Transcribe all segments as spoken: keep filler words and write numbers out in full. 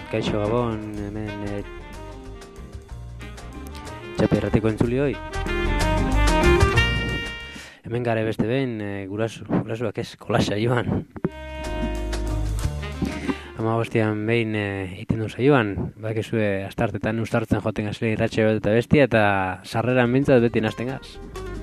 Kaixo Gabon, hemen e, txaperratiko entzulioi. Hemen gare beste behin, e, gurasu, gurasuak ez, kolasa joan. Ama bostian behin e, iten du saioan, bakizue astartetan ustartzen joten gazile irratxe bat eta bestia, eta sarreran bintzat beti nazten gaz.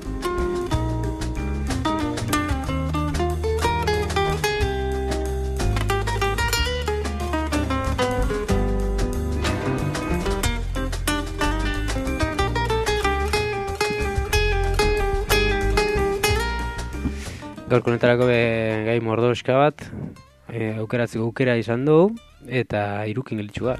Gaurko honetarako gai mordoska bat, e, aukeratzeko aukera izan du, eta hirukin gelitxuaz.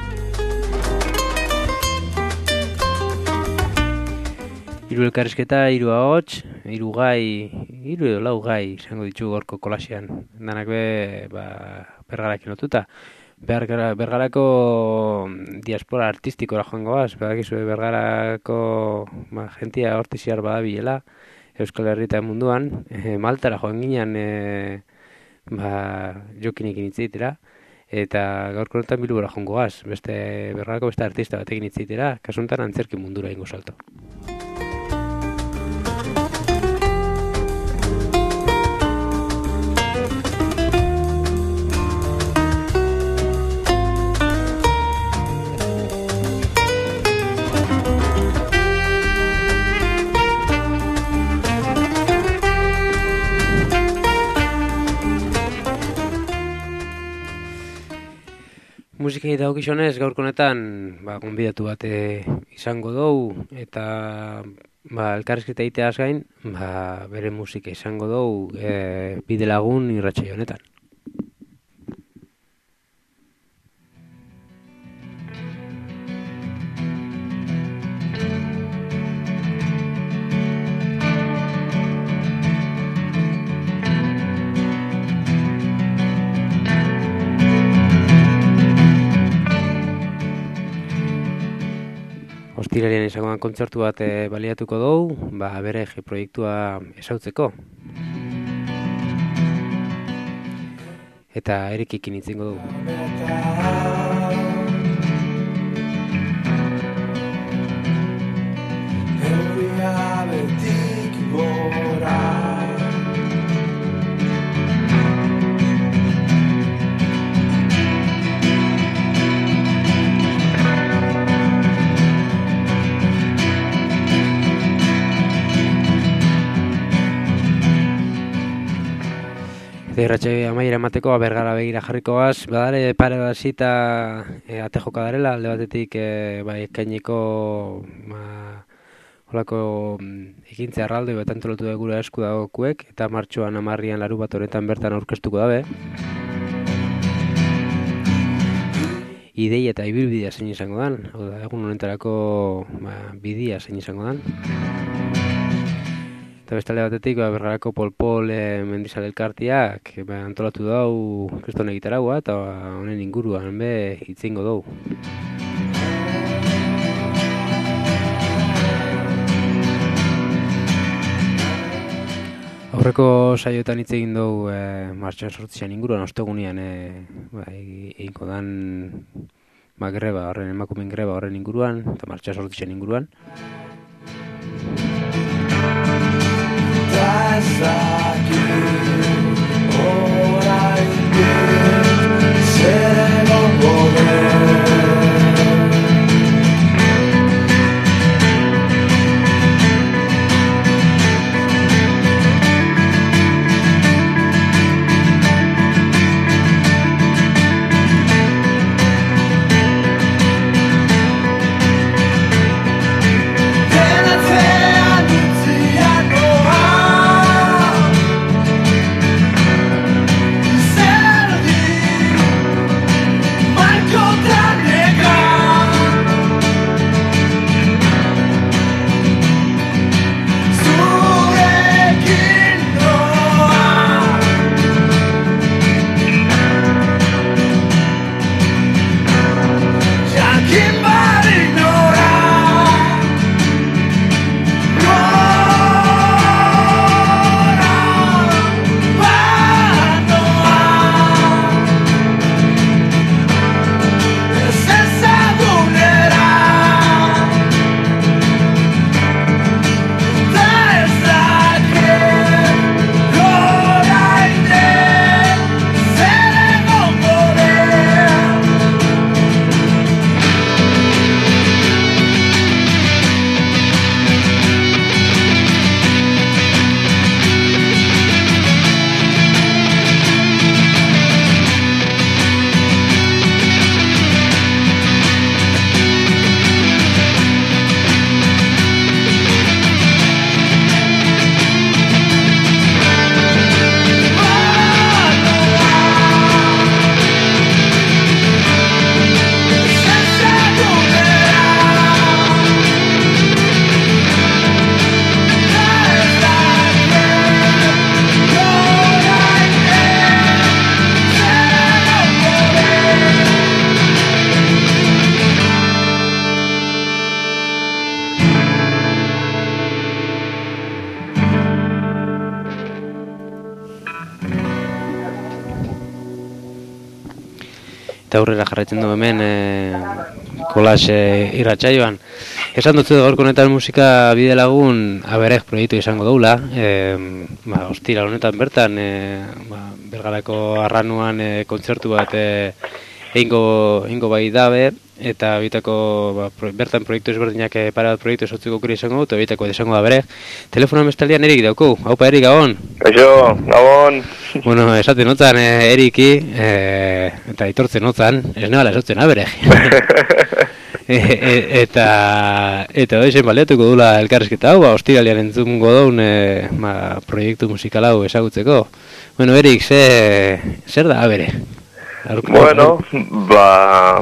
Hiru elkarrizketa, hiru ahots, hiru gai, hiru edo lau gai izango ditu gaurko kolasean. Danak be, ba, bergarakin lotuta. Bergara, bergarako diaspora artistikora joango gaz, badakizue bergarako ba, jentia hortiziar badabilela, Euskal Herrita munduan, e, Maltara joan ginen e, ba, jokinekin itzaitera, eta gaurko honetan Bilbora joango gaz, beste bergarako beste artista batekin itzaitera, kasuntan antzerki mundura ingo salto. Musikei dagokionez gaurko honetan ba, gonbidatu bat e, izango dugu eta ba, elkarrizketa egiteaz gain ba, bere musika izango dugu e, bide lagun irratsaio honetan. Ostiralian izangoan kontzertu bat e, baliatuko dugu, ba, bere ege proiektua esautzeko. Eta Erikikin itzingo dugu. Irratxe amaiera emateko bergara begira jarriko gaz, badare pare bat zita e, ate joka darela, alde batetik e, ba, ekaineko ba, holako ekintze arraldo eta antolatu da gure esku dagokuek, eta martxoan amarrian laru bat honetan bertan aurkeztuko dabe. Idei eta ibilbidea zein izango dan, hau da, egun honetarako ba, bidia zein izango dan. Eta bestalde batetik, ba, bergarako Pol-Pol e, mendizale elkartiak ba, antolatu dau kriston egitaragua eta ba, honen inguruan be hitzingo dau. Aurreko saioetan hitz egin dugu e, martxoan sortzian inguruan, ostegunean e, ba, egingo dan ba, greba, horren emakumen greba horren inguruan, eta martxoan sortzian inguruan. eta aurrera jarraitzen du hemen e, kolas e, irratsaioan. Esan dut gaurko honetan musika bide lagun aberek proiektu izango doula, e, ba, ostira honetan bertan, e, ba, Bergarako arranuan e, kontzertu bat e, eingo, eingo bai dabe, eta bitako ba, pro, bertan proiektu ezberdinak e, para bat proiektu esotzeko kuri izango dut, eta bitako izango da berek. Telefonoan bestaldean Erik dauko, haupa Erik, gabon? Kaixo, gabon! Bueno, esaten notzan e, Eriki, e, eta itortzen notzan, ez nebala esotzen aberek. E, e, eta eta hoizen baliatuko dula elkarrizketa hau, ba, ostiralean entzungo daun e, ba, proiektu musikal hau ezagutzeko. Bueno, Erik, ze, zer da abere? Bueno, ba...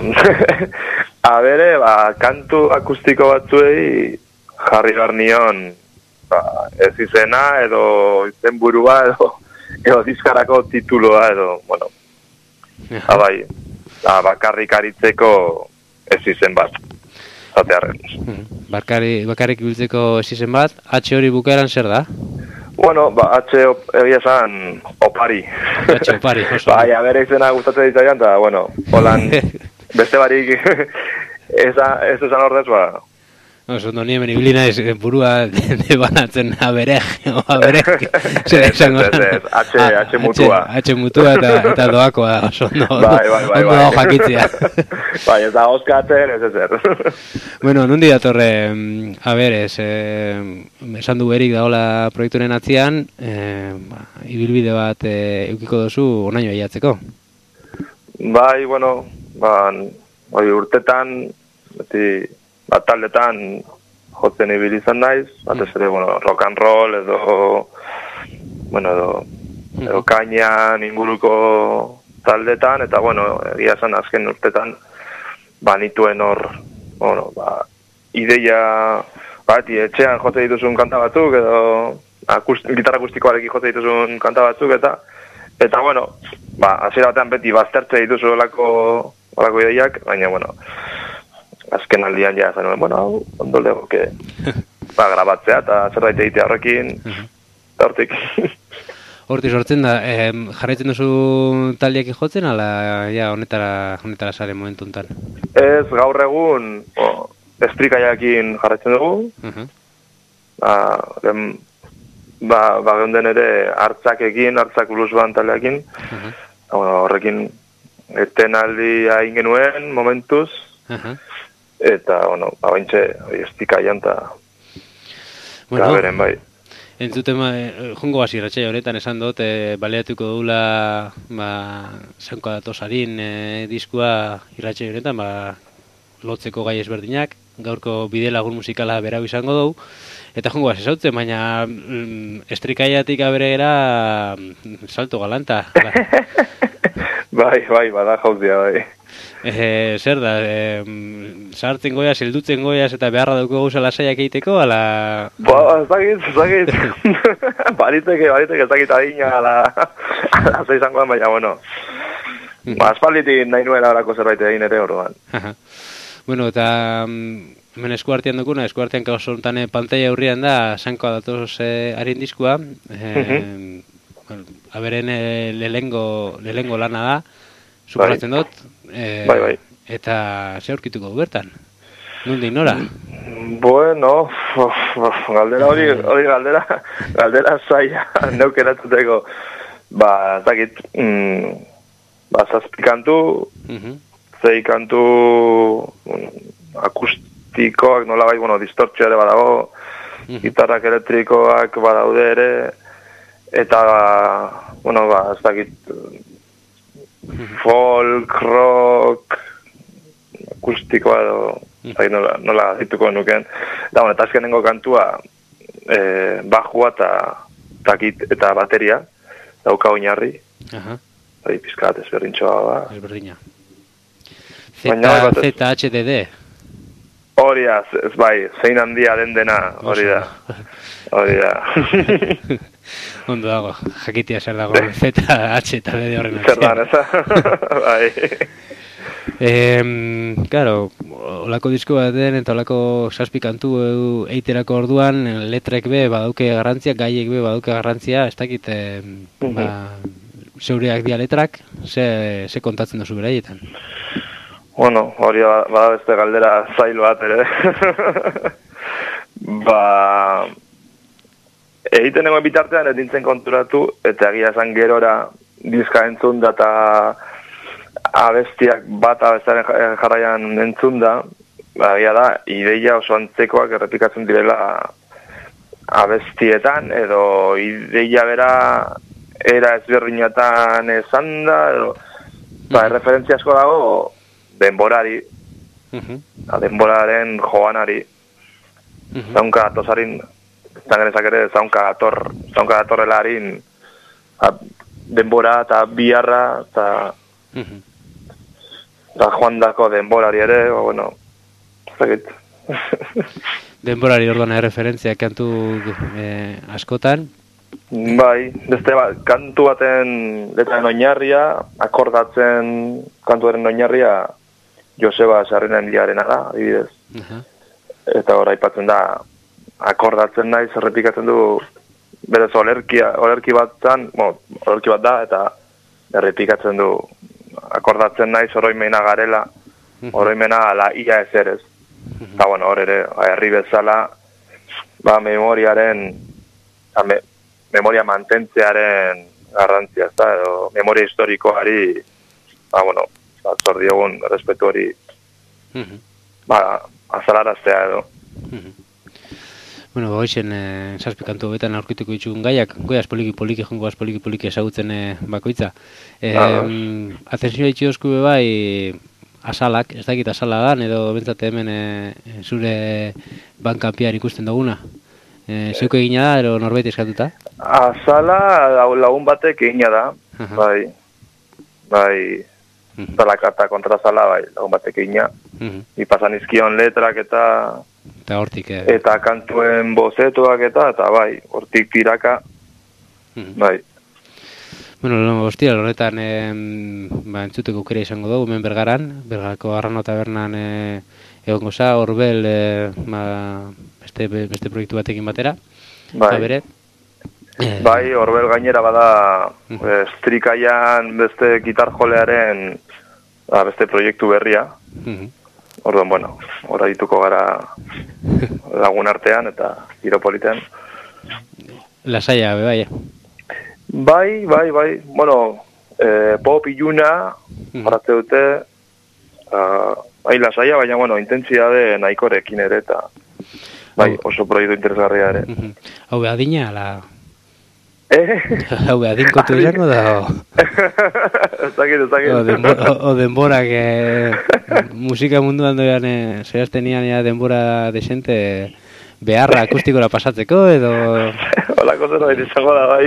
abere, ba, kantu akustiko batzuei jarri behar nion ba, ez izena edo izen burua edo, edo diskarako tituloa edo, bueno, abai, ba, bakarrik aritzeko ez izen bat, zatearren. Bakari, bakarrik biltzeko ez izen bat, H hori bukaeran zer da? Bueno, ba, H egia esan opari. H opari, oso. Bai, abere izena gustatzen ditzaian, eta, bueno, holan beste barik ez esan ordez, ba. Oso, no, nien ibili naiz burua de banatzen aberek, o aberek. Zer esango. H, H mutua. H mutua eta, eta doakoa, oso, no, bai, bai, bai, ondo hau jakitzea. Bai, ez da oskatzen, ez ezer. Bueno, nundi datorre, aberez, eh, esan du Erik daola proiekturen atzian, eh, ba, ibilbide bat eh, eukiko dozu onaino aiatzeko. Bai, bueno, ba, oi, urtetan, beti, bat taldetan jotzen ibili izan naiz, batez ere, bueno, rock and roll edo, bueno, edo, edo kainan inguruko taldetan, eta, bueno, egia esan azken urtetan, ba, nituen hor, bueno, ba, ideia, bati, etxean jotzen dituzun kanta batzuk, edo, akust, gitarra akustikoarekin jotzen dituzun kanta batzuk, eta, eta, bueno, ba, hasiera batean beti baztertze dituzu olako, olako ideiak, baina, bueno, azken aldian ja, zan, bueno, hau, ondo legoke, ba, grabatzea, eta zerbait egitea horrekin, eta hortik. Horti sortzen da, eh, jarraitzen duzu taldeak jotzen, ala, ja, honetara, honetara sare momentu enten? Ez, gaur egun, o, estrikaiakin jarraitzen dugu, uh-huh. ba, dem, ba, ba, geunden ere, hartzakekin, hartzak blues band taldeakin, uh-huh. bueno, horrekin, etenaldi hain genuen, momentuz, uh-huh. Eta, bueno, baintxe, estikaian eta bueno, beren bai. Entzuten, eh, jungo hasi ratxai honetan esan dut, eh, baleatuko dula ba, Sanko Datosarin eh, diskua irratxai honetan, ba, lotzeko gai ezberdinak, gaurko bide lagun musikala berau izango dugu, eta jungo hasi zautzen, baina mm, estrikaiatik aberegera mm, salto galanta. bai, bai, bada jauzia, bai. Eh, zer da, eh, sartzen goiaz, heldutzen goiaz eta beharra dauko gauza lasaiak egiteko, ala... Ba, ez dakit, ez dakit. bariteke, bariteke, ez dakit adina, ala, ala zeizangoan, baina, bueno. Ba, espalditik nahi nuela horako zerbait egin ere orduan. Bueno, eta hemen eskuartean dukuna, eskuartean kauso honetan pantalla aurrian da, Sanko Datoz eh, harin diskua, eh, uh-huh. bueno, aberen eh, lehengo, lehengo lana da, superatzen bai. Dut, eh, bai, bai. Eta ze aurkituko du bertan? Nondik nora? Bueno, of, of, galdera hori, hori galdera, galdera zaila, neukeratuteko, ba, ez dakit, mm, ba, zazpi kantu, uh-huh. zei kantu um, akustikoak, nola bai, bueno, distortzio ere badago, uh-huh. gitarrak elektrikoak badaude ere, eta, bueno, ba, ez dakit, folk, rock, akustikoa edo, mm. nola, nola dituko nuken. Da, bueno, eta azkenengo kantua, e, bajua eta, eta, eta bateria, dauka oinarri. Aha. Hori pizkat, ezberdintxoa ba. Ezberdina. Z H D D. Hori da, ez bai, zein handia den dena, hori da. Hori da. Ondo dago, jakitia zer dago, Z H eta D D horren atxean. Zer dan, eza? Bai. Eh, claro, olako disko bat den eta olako zazpi kantu eiterako orduan, letrek be badauke garrantzia, gaiek be badauke garrantzia, ez dakit, eh, uh-huh. ba, zeureak dia letrak, ze, ze kontatzen duzu beraietan? Bueno, hori bada beste galdera zail bat ere. Ba, egiten nengoen bitartean ez nintzen konturatu, eta egia esan gerora diska entzun da eta abestiak bat abestiaren jarraian entzun da, ba, egia da, ideia oso antzekoak errepikatzen direla abestietan, edo ideia bera era ezberdinatan esan da, edo, ba, erreferentzia asko dago denborari, uh-huh. denboraren joanari, uh-huh. zaunka atosarin, zangenezak ere, zaunka ator, zaunka atorrelarin, denbora eta biharra, eta uh-huh. da joan dako denborari ere, o, bueno, zakit. Denborari orduan referentzia kantu eh, askotan. Bai, beste bat, kantu baten letraren oinarria, akordatzen kantuaren oinarria Joseba Sarrinen liarena da, adibidez. Uh-huh. Eta hor aipatzen da, akordatzen naiz, errepikatzen du, berez olerkia, olerki batzan, bueno, olerki bat da, eta errepikatzen du, akordatzen naiz oroimena garela, oroimena ala ia ezerez. Eta, bueno, hor ere, herri bezala, ba, memoriaren, me, memoria mantentzearen garrantzia, ez da, edo, memoria historikoari, ba, bueno, ba, zor diogun, respetu hori, uh-huh. ba, azalaraztea edo. Uh-huh. Bueno, goixen, eh, zazpi kantu betan aurkituko ditugun gaiak, goiaz poliki-poliki, jongoaz poliki-poliki esagutzen eh, bakoitza. Eh, ah. Atentzioa itxiozku bai, asalak, ez dakit asalagan, edo bentsate hemen e, zure bankanpian ikusten duguna. E, Zeuko egina da, edo norbait eskatuta? Asala lagun batek egina da, uh-huh. bai, bai, uh-huh. zalak eta kontrazala, bai, lagun batek egina. Uh-huh. Ipasan izkion letrak eta... Eta hortik, eh. Eta kantuen bozetuak eta, eta bai, hortik tiraka, uh-huh. bai. Bueno, hostia, horretan eh, ba, entzuteko aukera izango dugu, hemen Bergaran, Bergarako Arrano Tabernan eh, egongo za, Orbel eh, ba, beste, beste proiektu batekin batera. Bai, bere, eh, bai Orbel gainera bada uh-huh. eh, Strikaian beste gitarjolearen ba, beste proiektu berria. Uh-huh. Orduan, bueno, hor dituko gara lagun artean eta giropolitean. Lasaia, be, bai, Bai, bai, bai, bueno, eh, pop iluna, horatze dute, uh, bai, lasaia, baina, bueno, intentsitate nahikorekin ere, eta, bai, oso proiektu interesgarria ere. Hau behar dina, ala... Eh? Hau behar dinkotu izango da, o... Ezakit, ezakit. O, denbora, o denbora, que musika munduan doian, eh, zehaztenian ja denbora desente... Beharra akustikora pasatzeko, edo... Hola, cosa no izango da, bai.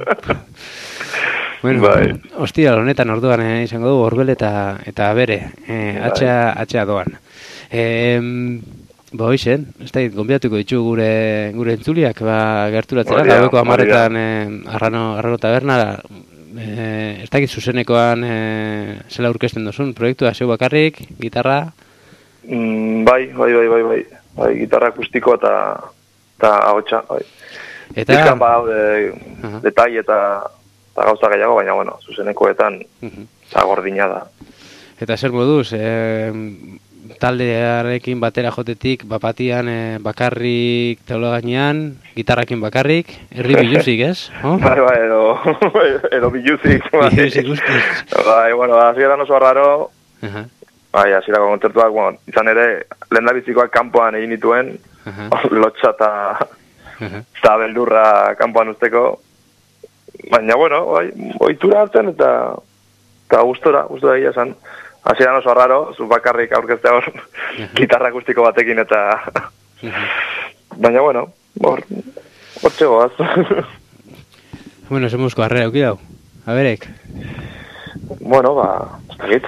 Bueno, bai. Hostia, honetan orduan eh, izango dugu, Orbel eta, eta bere, eh, atxea, atxea doan. Eh, ba, hoizen, ez da, gonbidatuko ditu gure, gure entzuliak, ba, gerturatzera, gaueko amaretan eh, arrano, arrano taberna, eh, ez dakit zuzenekoan eh, zela urkesten duzun, proiektua zeu bakarrik, gitarra? Mm, bai, bai, bai, bai, bai. Bai, gitarra akustiko eta eta ahotsa, bai. Eta Bizkan badaude uh-huh. detai eta, eta gauza gehiago, baina, bueno, zuzenekoetan uh-huh. gordina da. Eta zer moduz, eh, taldearekin batera jotetik, bapatian eh, bakarrik teola gainean, gitarrakin bakarrik, herri biluzik, ez? Oh? Bai, bai, edo, edo biluzik. Biluzik guztiz. Bai, bueno, azieran oso raro, uh-huh. bai, azierako kontzertuak, bueno, izan ere, lehen da bizikoak kanpoan egin dituen, uh-huh. lotxa eta uh-huh. beldurra kanpoan usteko, baina, bueno, bai, ohitura hartzen eta eta gustora, gustora egia esan. Hasieran oso raro, zu bakarrik aurkeztea hor, uh-huh. gitarra akustiko batekin eta... uh-huh. Baina, bueno, hor, hor txegoaz. Bueno, zemuzko harrera auki dau, aberek. Bueno, ba, ez dakit.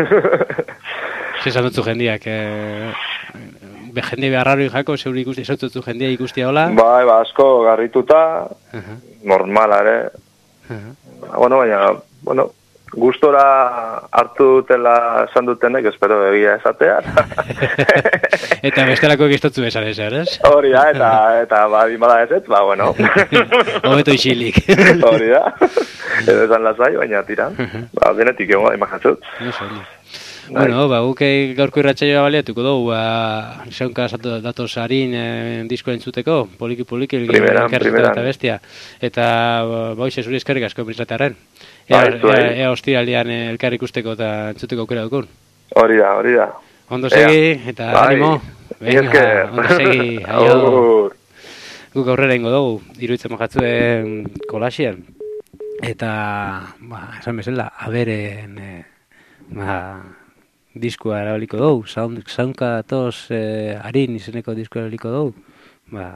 Zesan dutzu jendiak, eh, be, jende beharraro jako, zeure ikusti, zaututzu jendia ikustia hola? Bai, ba, asko garrituta, uh-huh. normala ere. Uh-huh. Bueno, baina, bueno, gustora hartu dutela esan dutenek, espero egia esatea. Eta bestelako egiztotzu esan esan, ez? Hori da, eta, eta badin bada ez ez, ba, bueno. Hobeto isilik. Hori da. Edo esan lasai, baina tira. Ba, denetik egon, imajatzut. Bueno, ba, guk gaurko irratsaioa baliatuko dugu, ba, saunka datoz harin e, disko entzuteko, poliki-poliki, Primeran, primeran. Eta bestia. Eta, ba, hoxe zuri eskerrik asko Prisratarren. Ea, ea, ea ostiraldian elkar ikusteko eta entzuteko aukera dukun. Hori da, hori da. Ondo segi, eta bai. Animo. Venga, ondo segi, aio. Guk aurrera ingo dugu, iruditzen mojatzuen kolaxian. Eta, ba, esan bezala, aberen, e, ba, diskua erabiliko dugu, saunka datoz e, harin izeneko diskua erabiliko dugu. Ba,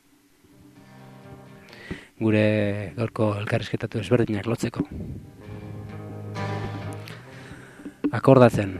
gure gaurko elkarrizketatu ezberdinak lotzeko. Akordatzen.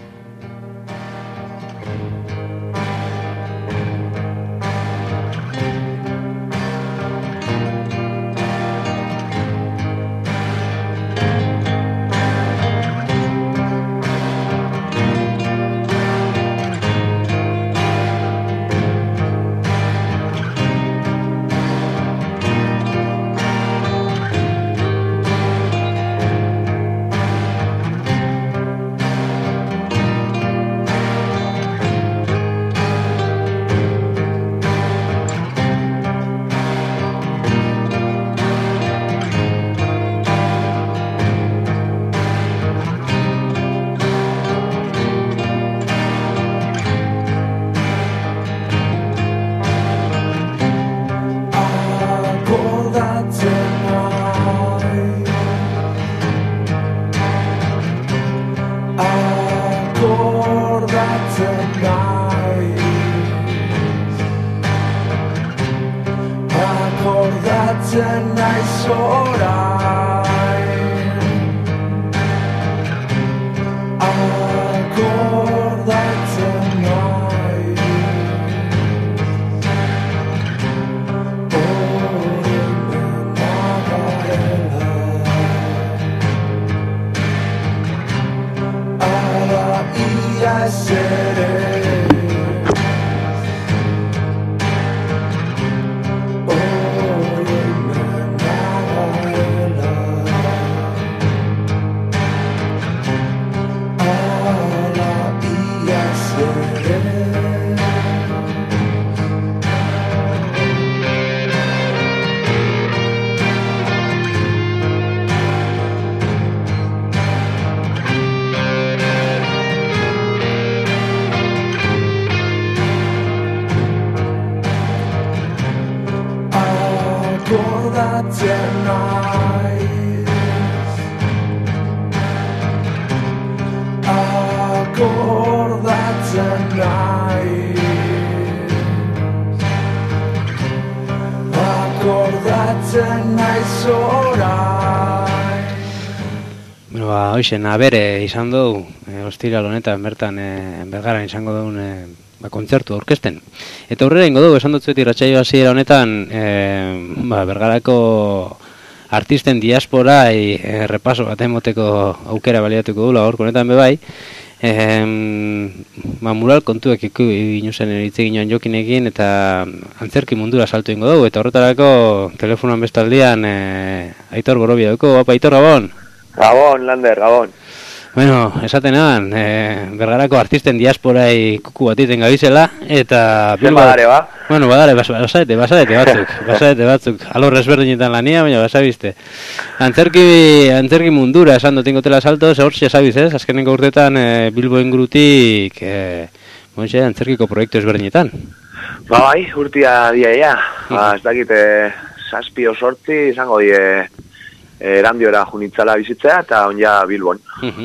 Bueno, ba, hoxen, abere izan dugu, e, ostiral honetan bertan e, bergaran izango dugun e, ba, kontzertu orkesten. Eta aurrera ingo dugu, esan dutzuet irratsaio hasiera honetan, e, ba, bergarako artisten diaspora e, repaso bat emoteko aukera baliatuko dula gaurko honetan bebai. E, ba, mural kontuek iku inuzen hitz egin jokinekin eta antzerki mundura saltu ingo dugu. Eta horretarako telefonoan bestaldian e, Aitor Borobia dugu. Opa, Aitor, Gabon! Gabon, Lander, Gabon. Bueno, esatenan, e, bergarako artisten diasporai kuku bat iten gabizela, eta... Zer badare, ba? Bueno, badare, basarete, basarete batzuk, basarete batzuk, alor ezberdinetan lania, baina basabizte. Antzerki, antzerki mundura esan dut ingotela salto, zehortxe esabiz, ez? Azkenengo urtetan e, Bilbo ingurutik, e, bonxe, antzerkiko proiektu ezberdinetan. Ba bai, urtia diaia, ba, ez dakit, e, zazpi o sortzi, izango die... erandiora junitzala bizitzea eta onja Bilbon.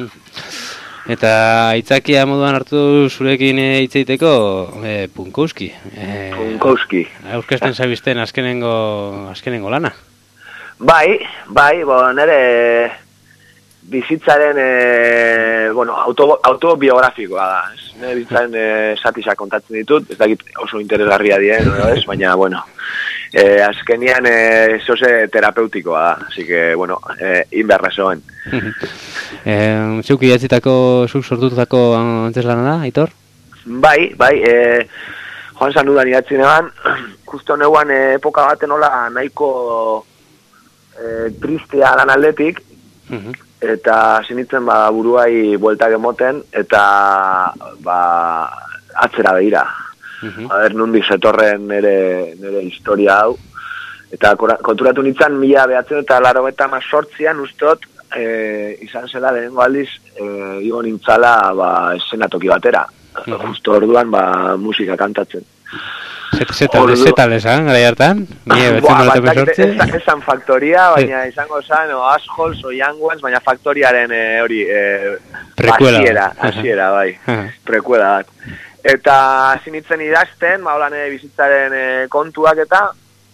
Eta aitzakia moduan hartu zurekin hitz egiteko e, Punkowski. E, Punkowski. Aurkezten zabizten azkenengo, azkenengo lana. Bai, bai, bo, nere bizitzaren e, bueno, auto, autobiografikoa da. Ez? Nere bizitzaren e, satisak kontatzen ditut, ez dakit oso interesgarria dien, no, ez? Baina, bueno... Eh, azkenian eh, zoze terapeutikoa da, así que, bueno, eh, inberra zoen. eh, Zeuki jatzitako, zuk sortutako anteslana da, Aitor? Bai, bai, eh, joan zanudan idatzen eban, justo neuan eh, epoka baten hola nahiko eh, tristea lan aldetik, eta sinitzen ba, buruai bueltak emoten, eta ba, atzera behira. Uh-huh. A ber, nundik zetorren nere, nere historia hau. Eta konturatu nintzen, mila behatzen eta laro eta mazortzian ustot, e, izan zela lehenengo aldiz, e, igo nintzala ba, eszenatoki batera. Uh-huh. Justo orduan ba, musika kantatzen. Zetales, han, gara hartan? Ezan faktoria, baina izango zan, o Assholes, o Young Ones, baina faktoriaren hori, e, Prekuela. Asiera, bai, prekuela bat. Eta zinitzen idazten, ba, holan bizitzaren e, kontuak eta,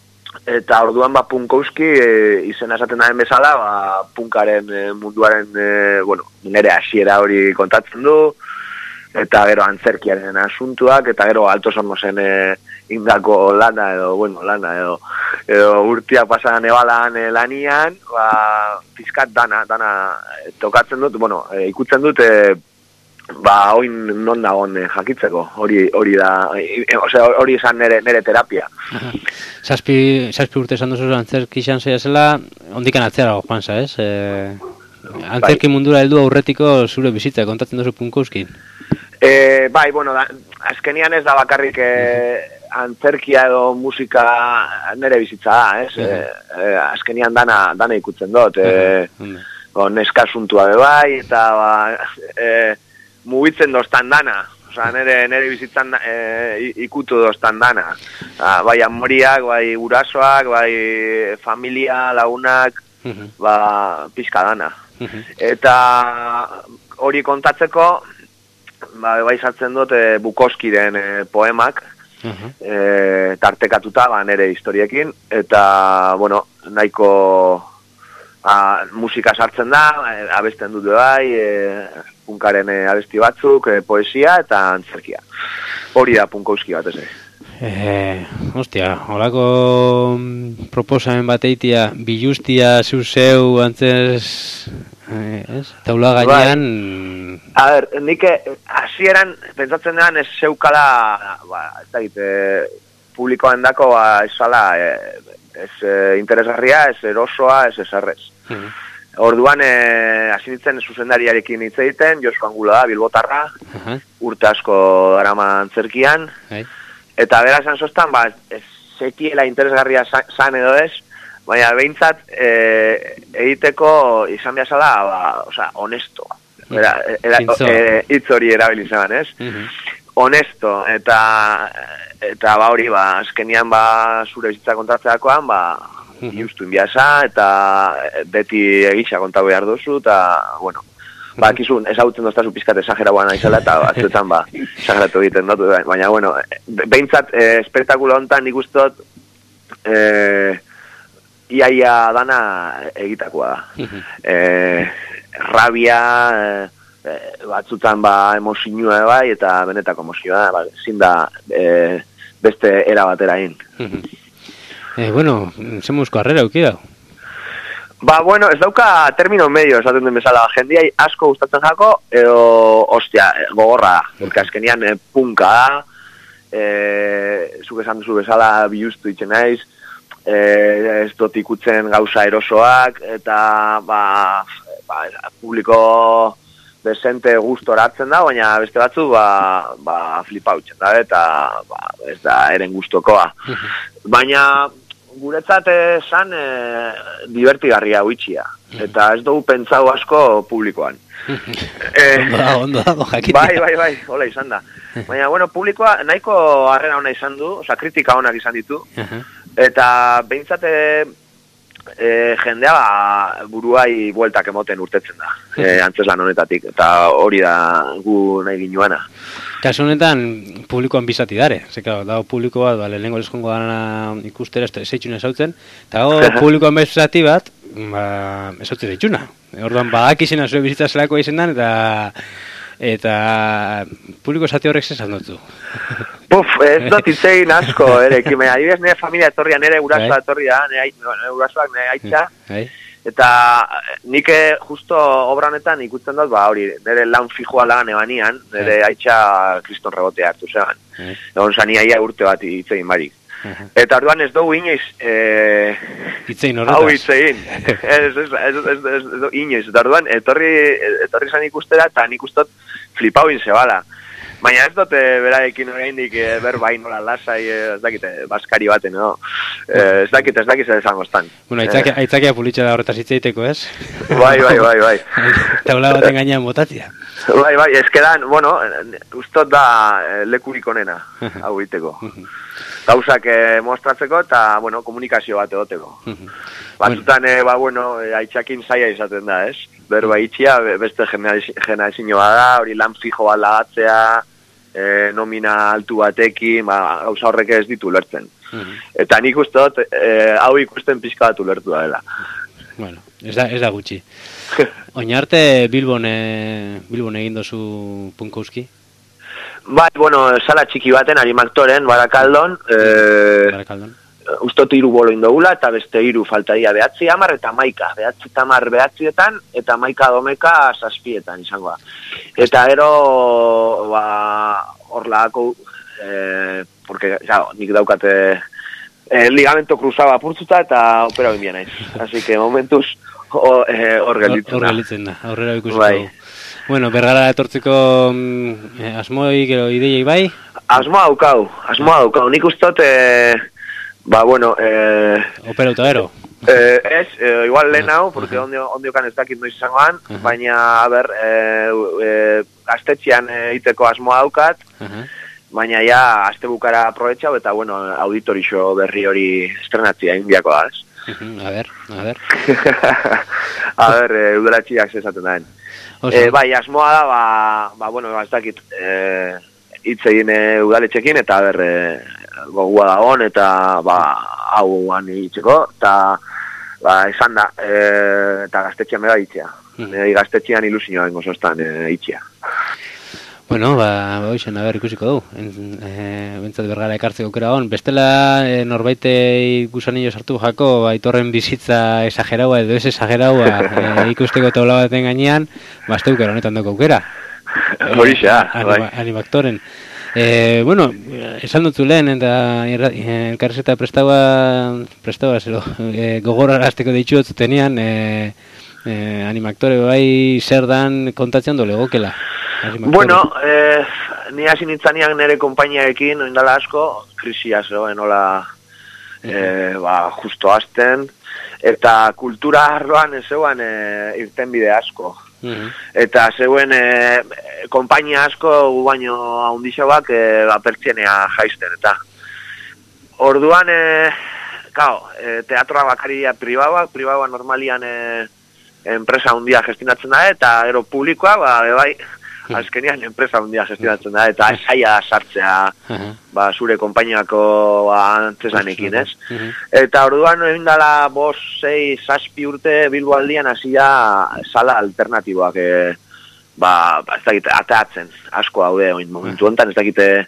eta orduan ba, Punkowski e, izena esaten daren bezala, ba, punkaren e, munduaren, e, bueno, nire hasiera hori kontatzen du, eta gero antzerkiaren asuntuak, eta gero Alto Sornosen e, indako lana edo, bueno, lana edo, edo urtia pasan ebalan e, lanian, ba, pizkat dana, dana e, tokatzen dut, bueno, e, ikutzen dut, e, ba, oin non dagoen e, jakitzeko, hori hori da, e, osea, hori esan nere, nere terapia. Zazpi, zazpi urte esan duzu antzerki izan zela zela, ondikan atzera joan za, ez? E, antzerki bai. Mundura heldu aurretiko zure bizitza, kontatzen duzu Punkowskin. E, bai, bueno, da, azkenian ez da bakarrik e, antzerkia edo musika nere bizitza da, ez? E, e, azkenian dana, dana ikutzen dut, e, uh-huh. neskasuntua be bai, eta ba, e, mugitzen doztan dana, oza, nere, nere bizitzan e, ikutu doztan dana. A, bai amoriak, bai gurasoak, bai familia, lagunak, uh-huh. ba, pizka dana. Uh-huh. Eta hori kontatzeko, ba, bai sartzen dut e, Bukowskiren e, poemak, uh-huh. e, tartekatuta ba, nere historiekin, eta, bueno, nahiko a, musika sartzen da, e, abesten dut bai, e, punkaren e, abesti batzuk, e, poesia eta antzerkia. Hori da Punkowski bat eze. Eh, ostia, holako proposamen bat eitia, biluztia zeu zeu antzez, eh, ez? Taula gainean... Bai. A ber, nik hasieran pentsatzen dean ez zeukala, ba, ez da gite, publikoan dako, ba, esala, e, ez e, interesgarria, ez erosoa, ez esarrez. Uh-huh. Orduan, e, hasi nintzen zuzendariarekin hitz egiten, Josu Angula da, Bilbotarra, uh-huh. urte asko darama antzerkian, hey. Eta bera esan zoztan, ba, ez sekiela interesgarria zan edo ez, baina behintzat e, egiteko izan behazala, ba, oza, honesto. Era, era, e, hitz hori erabilizan, ez? Uh-huh. Honesto, eta, eta ba hori, ba, azkenian ba, zure bizitza kontatzeakoan, ba, uh-huh. justu inbiasa, eta beti egitza konta behar duzu, eta, bueno, ba, kizun, ezagutzen doztazu pizkat esageragoan aizela, eta batzuetan, ba, esageratu egiten dut, baina, bueno, behintzat, e, espektakulo honetan nik ustot, e, iaia dana egitakoa da. E, rabia, e, batzutan, ba, emozioa bai, eta benetako emozioa, ba, zin da, e, beste era batera egin. Eh, bueno, zemuzko harrera eukida. Ba, bueno, ez dauka termino medio, esaten den bezala, jendiai asko gustatzen jako, edo, ostia, gogorra da, porque azkenian e, punka da, e, zuk esan duzu bezala bihuztu itxen naiz, e, ez dut ikutzen gauza erosoak, eta, ba, ba publiko desente gustora hartzen da, baina beste batzu, ba, ba flipautzen da, eta, ba, ez da, eren gustokoa. Baina, guretzat esan e, divertigarria huitxia, eta ez dugu pentsau asko publikoan. e, ondo da, ondo da, jakitea. Bai, bai, bai, hola izan da. Baina, bueno, publikoa nahiko harrera ona izan du, oza, kritika onak izan ditu, uh-huh. eta behintzat e, e, jendea ba, buruai bueltak emoten urtetzen da, e, antzeslan honetatik, eta hori da gu nahi ginuana. Kasu honetan, publikoan bizati dare. Zeka, dago publiko bat, ba, lehenengo lezkongo dana ikustera, ez zeitzun ezautzen, eta dago publikoan bizati bat, ba, ezautzen zeitzuna. Orduan, badak izena zure bizitza zelako izan dan, eta, eta publiko zati horrek zesan dutzu. Puf, ez dut itzein asko, ere, kime, adibidez nire familia etorria, nire urasoa etorria, nire urasoak, nire aitza, eta nik justo obra honetan ikusten dut, ba, hori, nire lan fijoa lagan ebanian, nire aitza kriston rebotea hartu zeban. Egon zan iaia urte bat itzein barik. Eta orduan ez dugu inoiz eh, Itzein horretaz. hau itzein. ez, ez, ez, ez, ez, ez, inoiz. Eta orduan etorri, etorri zan ikustera eta nik ustot flipau inzebala. Baina ez dute beraekin oraindik e, berbai nola lasai, e, ez dakite, baskari baten, no? E, ez dakite, ez dakite esango estan. Bueno, aitzakia, aitzakia pulitxa da horretaz hitzeiteko, ez? Bai, bai, bai, bai. Taula baten gainean botatzia. Bai, bai, ezkedan, bueno, ustot da lekurik onena, hau iteko. Gauzak e, mostratzeko eta, bueno, komunikazio bat egoteko. Batzutan, e, ba, bueno, e, aitzakin zaila izaten da, ez? Berba itxia, beste jena ezinoa da, hori lan fijo bat lagatzea, e, nomina altu batekin, ba, gauza horrek ez ditu lertzen. Eta nik uste dut, e, hau ikusten pixka bat ulertu da dela. Bueno, ez da, ez da gutxi. Oinarte Bilbon, e, Bilbon egin dozu punkouski? Bai, bueno, sala txiki baten, Arimaktoren, Barakaldon, e, Barakaldon. Ustot hiru bolo indogula, eta beste hiru faltaria behatzi amar eta maika. Behatzi tamar behatzietan, eta maika domeka zazpietan izango da. Eta gero, ba, hor lagako, eh, porque, ja, nik daukate eh, ligamento cruzaba purtzuta eta opera binbien naiz. Así que momentuz hor eh, gelditzen da. Hor gelditzen da, aurrera ikusiko. Bai. Bueno, bergara etortzeko mm, asmoi, gero ideiei bai? Asmoa daukau, asmoa daukau. Nik ustot, eh, ba, bueno, eh... Operauta gero? Eh, ez, eh, igual lehen hau, porque ondio, ondiokan ez dakit noiz izangoan, uh -huh. baina, a ber, eh, eh, gaztetxean egiteko asmoa daukat, uh -huh. baina ja, azte bukara aprobetxau, eta, bueno, auditorixo berri hori estrenatzia indiako da, ez? Uh -huh. A ber, a ber. a ber, eh, udalatxiak zezaten daen. Eh, bai, asmoa da, ba, ba bueno, ez dakit, eh, hitz egin e, udaletxekin, eta, a ber, eh, gogua da hon, eta, ba, hau han itxeko, eta, ba, esan da, e, eta gaztetxean bera itxea. Mm. E, gaztetxean ilusioa bengo zoztan e, itxea. Bueno, ba, hoxen, a ber, ikusiko du. E, bentsat bergara ekartzeko aukera hon. Bestela, e, norbaitei gusanillo sartu jako, ba, itorren bizitza esageraua edo ez esageraua e, ikusteko taula baten gainean, ba, azte aukera honetan duko aukera. Horixa, e, bai. Animaktoren. Eh, bueno, esan dutzu lehen, eta elkarrizeta prestaua, prestaua, zero, e, gogorarazteko ditxu otzutenean, e, e, Animaktore bai zer dan kontatzen do legokela. Bueno, eh, ni hasi nintzanean nire konpainiarekin, oindala asko, krisia zegoen nola, e, ba, justo azten, eta kultura arloan ez zegoen e, irtenbide asko. Uh-huh. Eta zeuen e, konpainia asko gu baino haundixoak e, ba, pertsienea jaisten, eta orduan e, kao, e, teatroa bakaria pribauak, pribauak normalian e, enpresa handia gestionatzen da, eta gero publikoa, ba, bai, azkenian enpresa handia gestionatzen da, eta saia sartzea uh-huh. ba, zure konpainiako ba, antzesanekin, ez? Uh-huh. Eta orduan egin dela bos, sei, zazpi urte Bilbo aldian hasia sala alternatiboak e, ba, ba, ez dakite, ateatzen, asko haude oin momentu honetan, ez dakite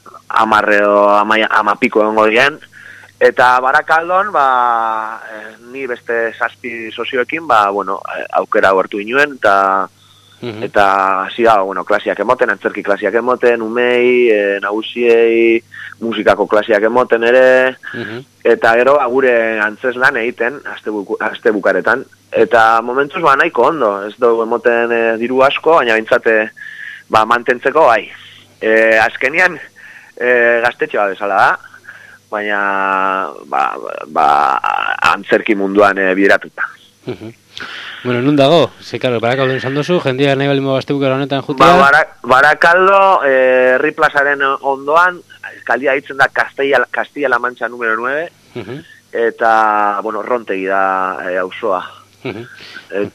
amarreo, ama, amapiko egongo dien, eta Barakaldon, ba, e, ni beste zazpi sozioekin, ba, bueno, aukera huertu inuen, eta Uh-huh. eta hasi da, bueno, klasiak emoten, antzerki klasiak emoten, umei, e, nagusiei, musikako klasiak emoten ere, uh-huh. eta gero gure antzeslan egiten, aste, buku, aste bukaretan, eta momentuz ba nahiko ondo, ez dugu emoten e, diru asko, baina bintzate ba, mantentzeko bai. E, azkenian e, gaztetxe bat bezala da, baina ba, ba, antzerki munduan e, bideratuta. Uh-huh. Bueno, nun dago? Ze, karo, Barakaldo esan dozu, jendia nahi balimo gaztebukera honetan jutea? Ba, bara, Barakaldo, eh, herri plazaren ondoan, kaldia ditzen da Castilla-La Mancha número nueve, uh-huh. eta, bueno, Rontegi da eh, auzoa. Uh-huh. eh,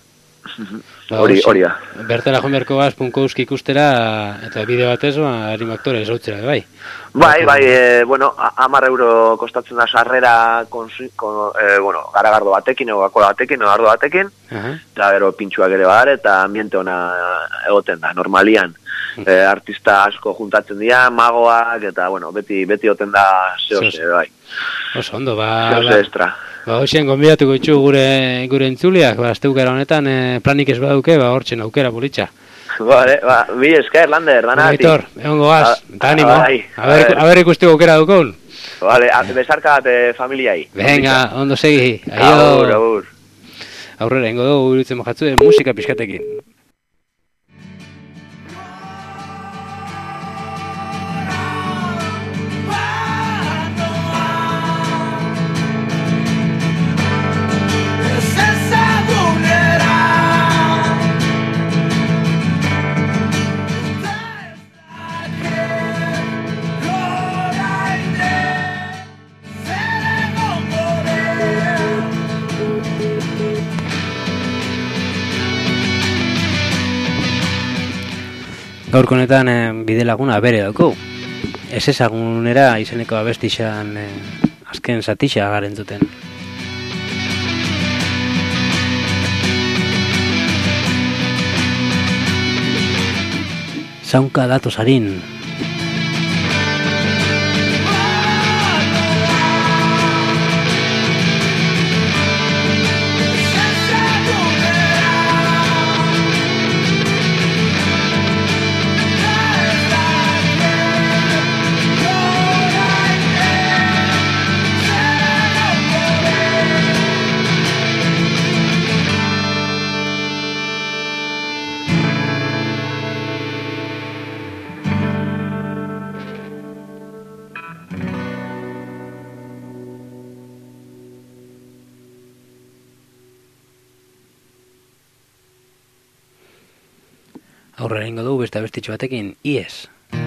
hori, hori da. Bertara joan beharko gaz, punkouski ikustera, eta bide batez, ba, Animaktore esautzera, bai? Bai, bai, e, bueno, hamar euro kostatzen da sarrera, kon, kon, e, bueno, garagardo batekin, ego gakola batekin, ego gardo batekin, uh-huh. eta gero pintxuak ere badar, eta ambiente ona egoten da, normalian. Uh-huh. E, artista asko juntatzen dira, magoak, eta, bueno, beti, beti egoten da zehose, bai. Oso ondo, ba... Zehose estra. Ba, hoxen, gonbidatuko itxu gure, gure entzuliak, ba, azteukera honetan, e, planik ez baduke, ba, hortzen aukera politxa. Vale, ba, bi esker, Lander, danatik. Aitor, egon gogaz, eta animo. A, a, a, a ber ikustiko aukera dukun. Vale, besarka bat familiai. Venga, ondo segi. Agur, agur. Aurrera, ingo dugu iruditzen mojatzu, musika pixkatekin. Gaurko honetan eh, bide laguna bere dauko. Ez ezagunera izeneko abestixan eh, azken zatixa garen zuten. Zaunka datoz harin. Aurrera ingo dugu beste abestitxo batekin, ies.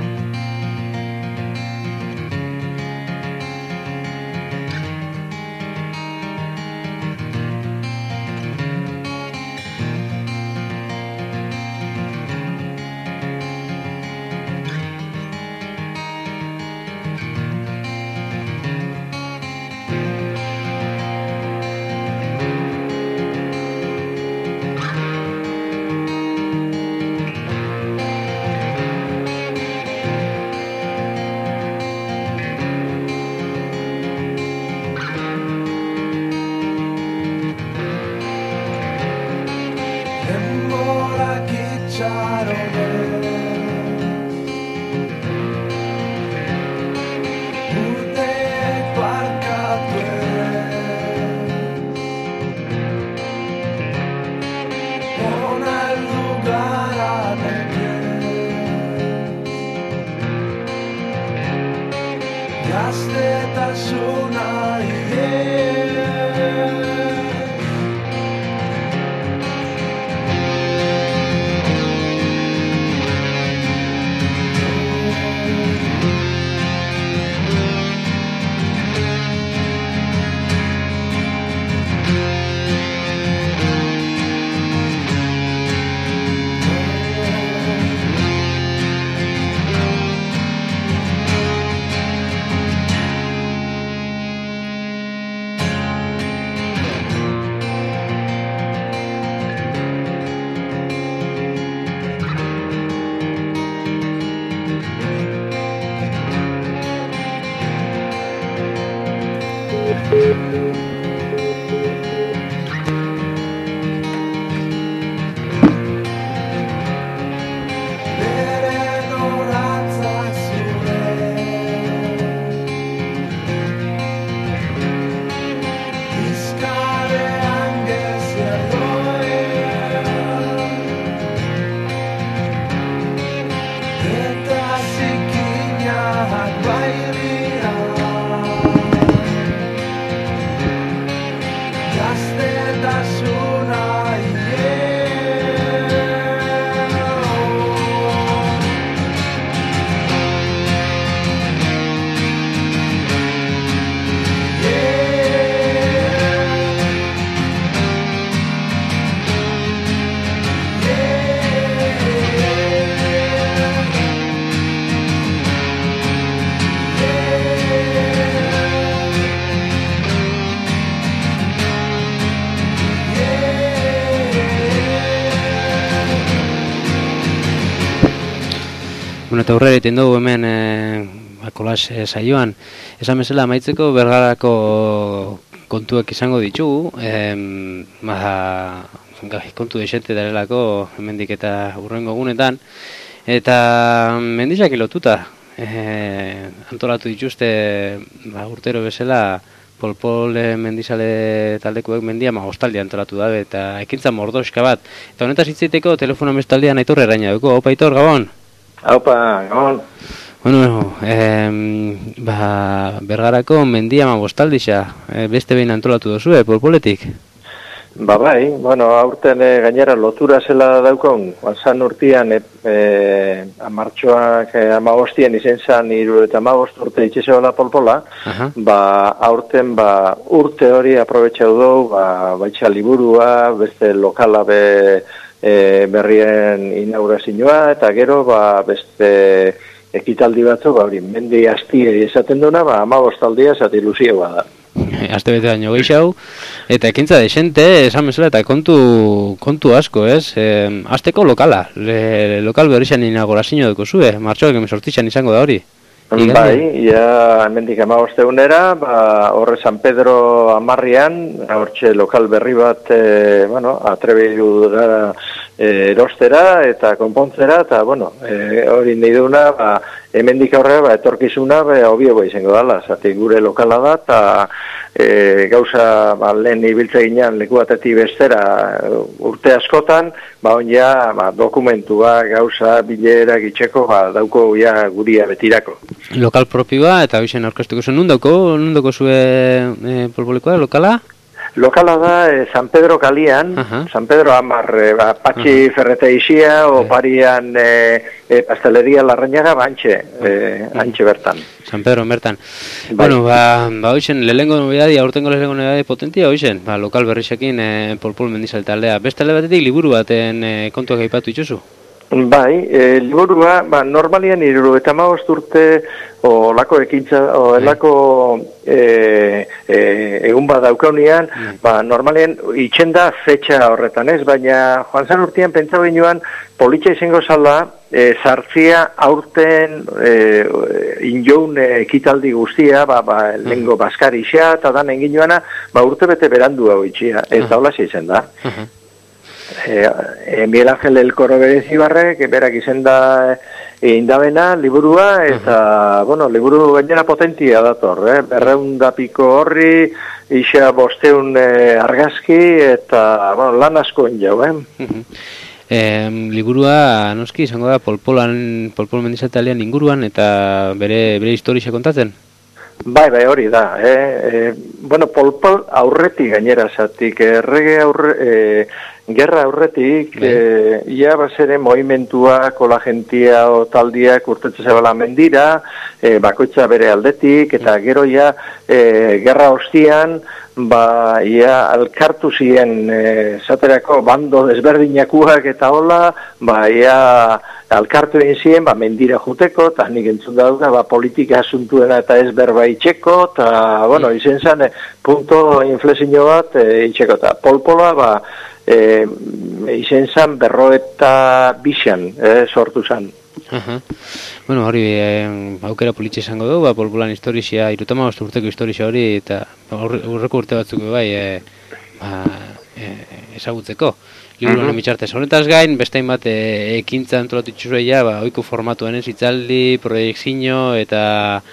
Bueno, eta aurrera egiten dugu hemen e, kolas e, saioan. Esan bezala amaitzeko Bergarako kontuak izango ditugu. E, ba, kontu desente darelako hemendik eta hurrengo egunetan. Eta mendizak lotuta. e, antolatu dituzte ba, urtero bezala Pol-Pol mendizale taldekuek mendia ma hostaldia antolatu dabe eta ekintza mordoska bat. Eta honetaz hitzaiteko telefono mestaldean Aitor Erraina dugu. Opa Aitor, Gabon. Opa, Gabon. Bueno, eh, ba, Bergarako mendia ma hostaldia eh, beste behin antolatu duzue Pol-Poletik. Ba bai, bueno, aurten e, gainera lotura zela daukon, bazan urtean e, e, amartxoak e, amagostien izen zan iru eta amagost urte itxezola Pol-Pola, uh-huh. ba aurten ba urte hori aprobetxau dugu, ba, baitxa liburua, beste lokala be, e, berrien inaugurazioa, eta gero ba beste ekitaldi batzu, ba hori, mendi hastie esaten duna, ba amagostaldia zati luzioa da. Aste bete baino gehiago, eta ekintza desente, esan bezala, eta kontu, kontu asko, ez? E, azteko lokala, le, lokal berrizan inaugurazio duko zue, martxoak emezortzitxan izango da hori. Bai, ja, hemendik amabosteunera, ba, horre San Pedro amarrian, hortxe lokal berri bat, e, bueno, atrebidu gara e, erostera eta konpontzera, eta, bueno, e, hori nahi duna, ba, hemendik aurrera, ba, etorkizuna, ba, obio izango dala, zati gure lokala da, eta e, gauza, ba, lehen ibiltze ginean leku batetik bestera urte askotan, ba, on ja, ba, dokumentua, gauza, bilera, gitxeko, ba, dauko ja guria betirako. Lokal propioa, eta hoxen aurkeztuko zuen, nun dauko, nun dauko zue e, Pol-Polekoa, lokala? Lokala da eh, San Pedro kalian, uh-huh. San Pedro amar, eh, ba, Patxi uh-huh. Ferrete isia, o parian eh, eh, pasteleria Larrañaga, ba, antxe, eh, antxe bertan. San Pedro bertan. Bai. Bueno, ba, ba hoxen, lehengo novedadi, aurtengo lehengo novedadi potentia, hoxen, ba, lokal berrixekin eh, Pol-Pol mendizal taldea. Beste alde batetik liburu baten eh, kontuak aipatu itxozu? Bai, e, liburua, ba, normalian iruru eta maost urte o lako ekintza, o elako e, e, egun bat daukaunean, mm. ba, normalian itxenda fetxa horretan ez, baina joan zan urtean pentsau ginuan politxa izango zala e, sartzia aurten e, injoun ekitaldi guztia, ba, ba, lengo baskari isa, eta dan engin joana, ba, urte bete berandu hau itxia, ez da hola izan da. Uh-huh. Eh, eh, Miguel Ángel El Coro Berezibarrek, berak izen da e, indabena, liburua, eta, uh-huh. bueno, liburu gainera potentia dator, eh? berreun da piko horri, isa bosteun eh, argazki, eta, bueno, lan asko enjau, eh? Uh-huh. Eh, liburua, noski, izango da, Pol-Polan, Pol-Pol mendizatalean inguruan, eta bere, bere historia kontatzen? Bai, bai, hori da, eh? eh bueno, Pol-Pol aurretik gainera zatik, errege aurre... Eh, Gerra aurretik, e, ia basere movimentua, kolagentia o taldiak urtetze zebala mendira, e, bakoitza bere aldetik, eta gero ia e, gerra ostian, ba, ia alkartu ziren e, zaterako bando desberdinakuak eta hola, ba, ia alkartu egin ziren, ba, mendira juteko, eta nik entzun dauka, ba, politika asuntuena eta ez berba itxeko, eta, bueno, izen zen, e, punto inflexio bat e, itxeko, eta Pol-Pola, ba, E, izen zan berroeta bixan e, sortu zan. Uh-huh. Bueno, hori eh, aukera politxe izango du, ba, Pol-Polan historizia, irutama bost urteko historizia hori, eta urreko urte batzuk bai e, ba, e, ezagutzeko. Liburu honen uh-huh. bitxartez. Honetaz gain, bestein bat e, ekintza antolatu itxuzueia, ba, oiko formatuan ez itzaldi, proiektzino, eta,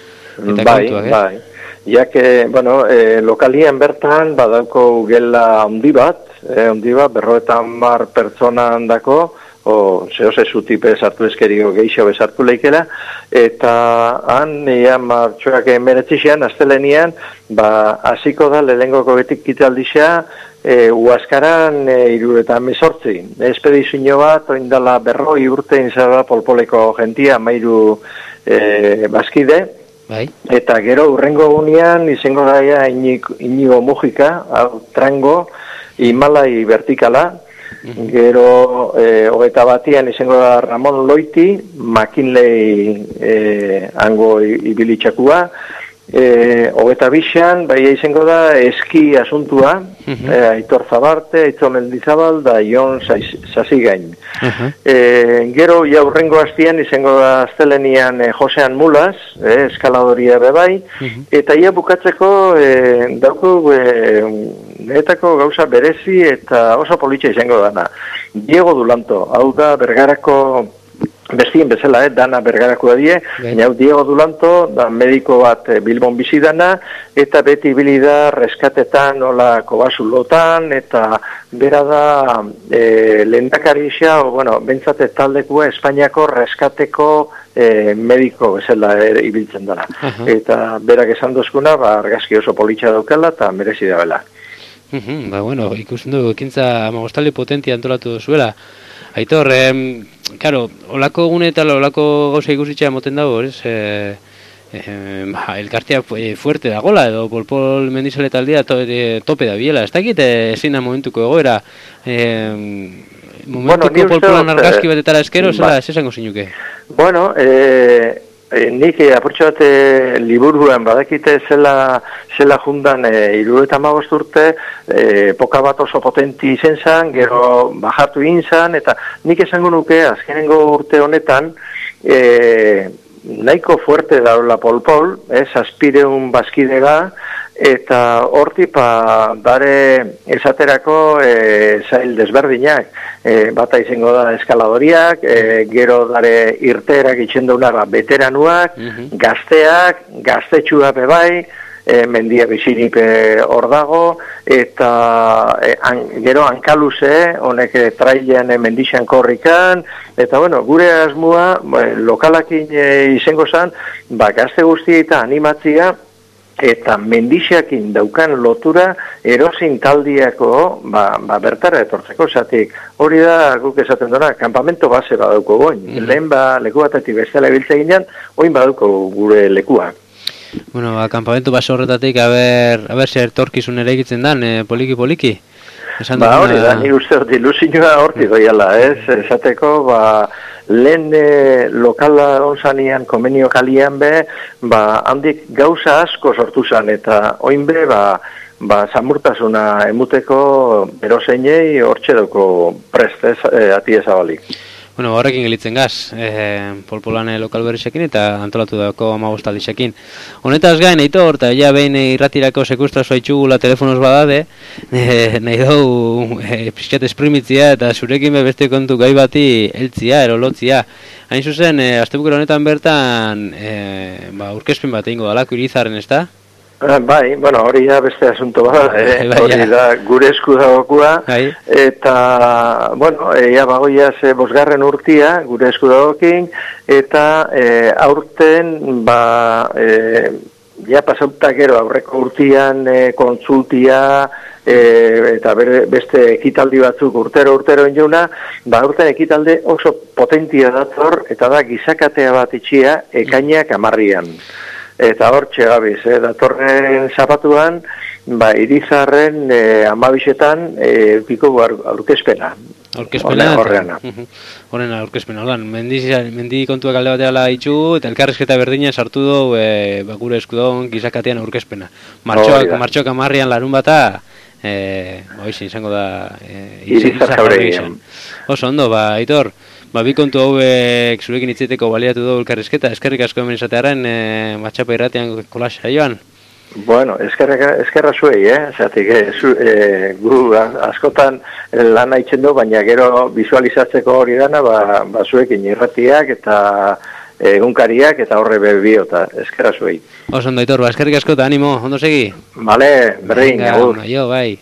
eta bai, kontuak, eh? Bai, ja que, bueno, e, lokalien bertan, badauko gela handi bat, eh, handi bat, berroeta mar pertsona handako, o zehose zutipe sartu eskeriko geixo bezartu leikela, eta han, ia martxoak emeretzixian, astelenian, ba, hasiko da, lehengoko betik kitaldixea, e, Uaskaran e, iru eta mesortzi. Espedizio bat, oindala berroi urte inzaba Pol-Poleko gentia, mairu e, bazkide, bai. Eta gero urrengo gunean izango daia Inigo, Inigo Mujika, hau trango, Himalai vertikala, uh-huh. gero eh, hogeita batian izango da Ramon Loiti, McKinley eh, hango ibilitxakua, eh, hogeita bixan, bai izango da eski asuntua, uh-huh. eh, Aitor Zabarte, Aitor Mendizabal, da Ion Sasigain. Uh-huh. Eh, gero, ja urrengo hastian, izango da astelenian eh, Josean Mulas, eh, eskaladoria bebai, uh-huh. eta ia bukatzeko eh, dauko eh, netako gauza berezi eta oso politxa izango dana. Diego Dulanto, hau da Bergarako bestien bezala, eh, dana bergarakoa die, baina Diego Dulanto, da mediko bat eh, Bilbon bizi dana, eta beti ibili da reskatetan, nola kobasulotan, eta bera da eh, lehendakarixa, o, bueno, bentsate taldekua Espainiako reskateko eh, mediko bezala er, ibiltzen dara. Uh-huh. Eta berak esan dozkuna, ba, argazki oso politxa daukela, eta merezi da bela. Uh-huh, ba, bueno, ikusten du, ekintza amagostaldi potentia antolatu zuela. Aitor, eh, claro, olako gune eta olako gauza ikusitxea moten dago, ez? Eh, eh, ba, elkartea fuerte dagola, edo Pol-Pol Mendizale taldea to, eh, tope da biela. Ez dakit ezin da momentuko egoera. Eh, momentuko bueno, Pol-Polan argazki batetara eskero, zela, ez esango zinuke? Bueno, eh... E, nik e, apurtxo bat e, liburuan badakite zela, zela jundan e, irurogeita hamabost urte e, poka bat oso potenti izen zan, gero bajatu egin zan, eta nik esango nuke azkenengo urte honetan e, nahiko fuerte daula Pol-Pol, ez, aspireun bazkidega, eta horti pa dare esaterako e, zail desberdinak, e, bata izango da eskaladoriak, e, gero dare irteerak itxendauna veteranuak, uh-huh. gazteak, gaztetxua bebai, e, mendia bizinipe hor dago, eta e, an, gero hankaluze, honek e, trailean e, mendixan korrikan, eta bueno, gure asmua, e, lokalakin e, izango zan, ba, gazte guztia eta animatzia, eta mendixakin daukan lotura erosin taldiako ba, ba bertara etortzeko, zatik hori da guk esaten duna, kampamento base badauko goin, mm. lehen ba leku batetik bestela ibiltze ginean, oin badauko gure lekua. Bueno, ba, kampamento base horretatik, aber, aber zer torkizun ere egitzen dan, eh, poliki-poliki? Esan ba hori da, ni uste dut ilusioa horti doiala, ez, esateko, ba, lehen e, lokala onzanian, komenio kalian be, ba, handik gauza asko sortu zan, eta oin be, ba, ba, zamurtasuna emuteko beroseinei hortxe dauko prest, ez, e, ati ezabalik. Bueno, horrekin gelitzen gaz, eh, Pol-Polane lokal berrixekin eta antolatu dako amagostaldisekin. Honetaz gain, Aitor, eta ja behin irratirako sekustrazua itxugula telefonoz badade, eh, nahi dugu eh, pixkat esprimitzia eta zurekin beste kontu gai bati heltzia, erolotzia. Hain zuzen, eh, astebukero honetan bertan, eh, ba, urkezpen bat egingo dalako Irizarren, ez da? Bai, bueno, hori da beste asunto bat, eh? hori da gure esku dagokua, eta, bueno, ea bagoia ze bosgarren urtia, gure esku dagokin, eta e, aurten, ba, e, ja pasauta gero aurreko urtian e, kontsultia, e, eta bere, beste ekitaldi batzuk urtero urtero injuna, ba, aurten ekitalde oso potentia dator, eta da gizakatea bat itxia ekainak amarrian. Eta hor txegabiz, eh, datorren zapatuan, ba, Irizarren eh, amabisetan eh, piko aurkezpena. Aurkezpena? Horreana. Horreana, aurkezpena. Ordan, mendi, mendi kontuak alde bateala itxu, eta elkarrezketa berdina sartu du e, ba, gure eskudon gizakatean aurkezpena. Martxoak, oh, martxoak amarrian larun bata, e, ba, izin, izango da... E, Irizar jauregian. Oso, ondo, ba, Aitor, ba, bi kontu hauek zurekin itziteko baliatu du elkarrizketa, eskerrik asko hemen izatearen, e, matxapa irratean kolasa joan. Bueno, eskerra, eskerra zuei, eh? Zatik, eh, zu, eh, gu askotan lana itzen du, baina gero visualizatzeko hori dana, ba, ba zuekin irratiak eta egunkariak eta horre bebiota, eskerra zuei. Oso ondo, Aitor, ba, eskerrik asko eta animo, ondo segi? Vale, berdin, agur. Jo, bai.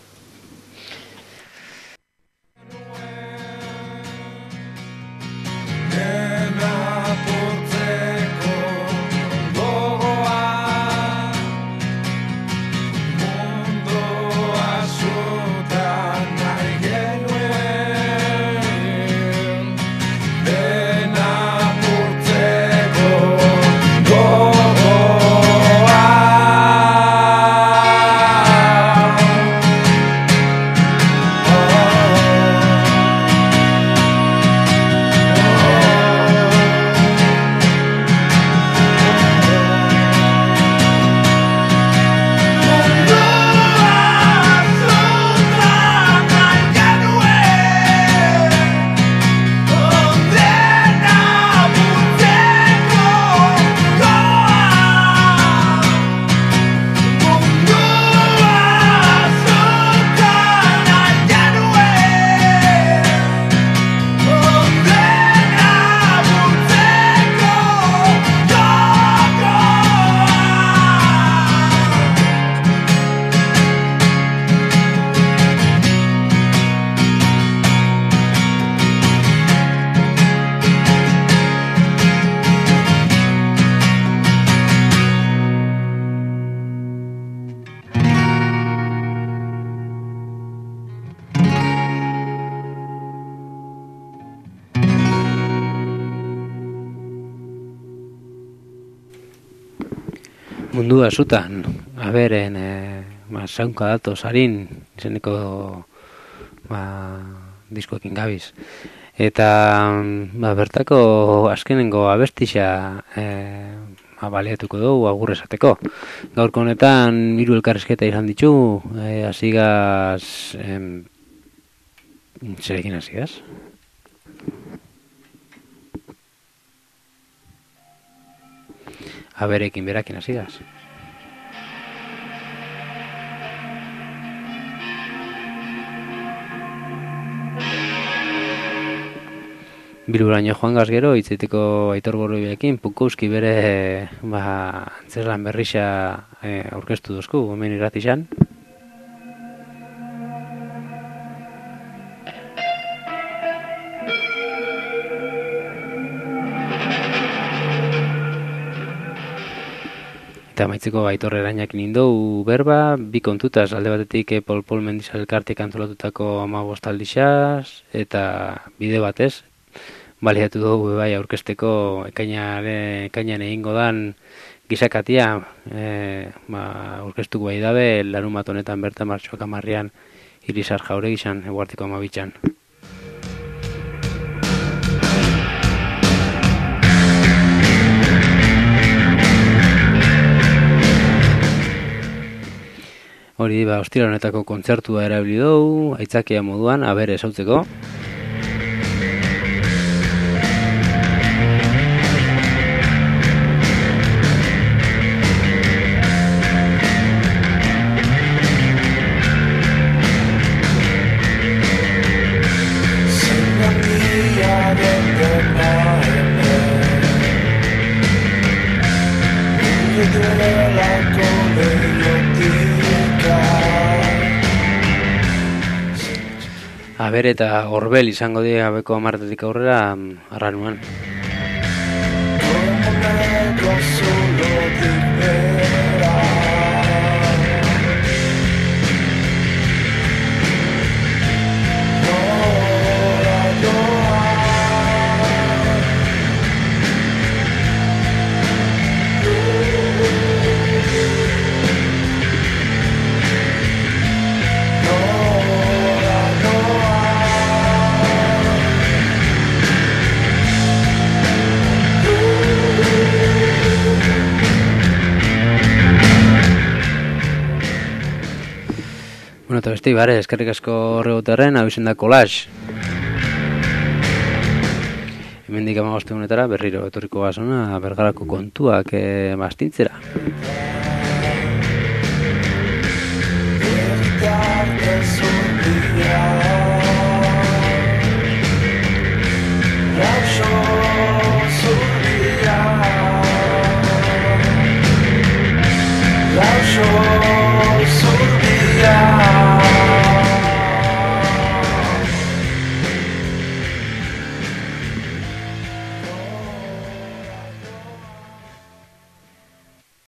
mundua zutan, aberen, e, ba, zaunka datoz harin, izeneko ba, diskoekin gabiz. Eta ba, bertako azkenengo abestixa e, ba, baliatuko dugu agur esateko. Gaurko honetan hiru elkarrizketa izan ditu, e, hasigaz, em, zerekin hasigaz? Aberekin berakin hasigaz. Bilburaino joan gaz gero, hitzeteko Aitor Gorribiakin, Pukouski bere ba, antzerlan berrixa e, aurkeztu duzku, hemen irratixan. Eta maitzeko Aitor Erainakin indou berba, bi kontutaz, alde batetik e, Pol Pol Mendizal elkartek antolatutako hamabost aldixaz, eta bide batez, baliatu dugu bai aurkezteko ekainaren ekainan egingo dan gizakatia, e, ba, aurkeztuko bai dabe, larunbat honetan bertan martxoak hamarrean Irisar Jauregixan, eguartiko amabitxan. Hori, ba, ostira honetako kontzertua erabili dugu, aitzakia moduan, abere esautzeko. Aber eta Orbel izango dira gabeko hamartetik aurrera arranuan. Bueno, eta beste ibare, eskerrik asko horregoterren, hau izen da Collage. Hemendik hamabost egunetara berriro etorriko gazona Bergarako kontuak e, bastintzera. Darkness